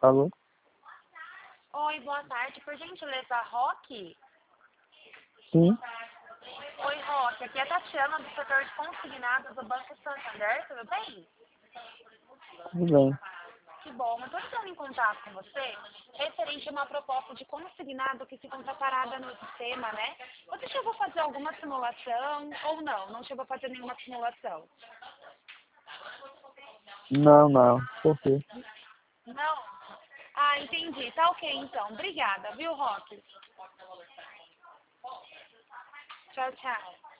Alô? Oi, boa tarde. Por gentileza, Roque? Sim, Oi, Roque. Aqui é a Tatiana, do setor de consignados do Banco Santander. Tudo bem? tudo bem. Que bom. Eu estou entrando em contato com você referente a uma proposta de consignado que se encontra parada no sistema, né? Você chegou a fazer alguma simulação ou não? Não chegou a fazer nenhuma simulação? Não. Por quê? Não? Ah, entendi. Tá ok, então. Obrigada, viu, Roque? Tchau, tchau.